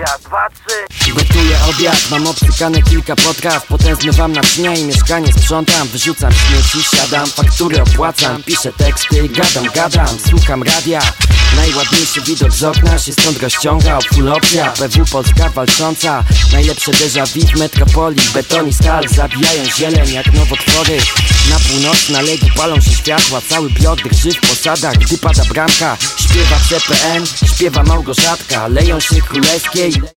Raz, dwa, trzy. Gotuję obiad, mam obcykane kilka potraw. Potem zmywam naczynia i mieszkanie sprzątam. Wyrzucam śmieci, siadam, faktury opłacam. Piszę teksty, gadam, słucham radia. Najładniejszy widok z okna się stąd rozciąga. Full opcja, PW Polska walcząca. Najlepsze déjà vu w metropolii. Beton i stal zabijają zieleń jak nowotwory. Na północ na Legii palą się światła. Cały Piotr drży w posadach, gdy pada bramka. Śpiewa CPN, śpiewa Małgorzatka. Leją się królewskie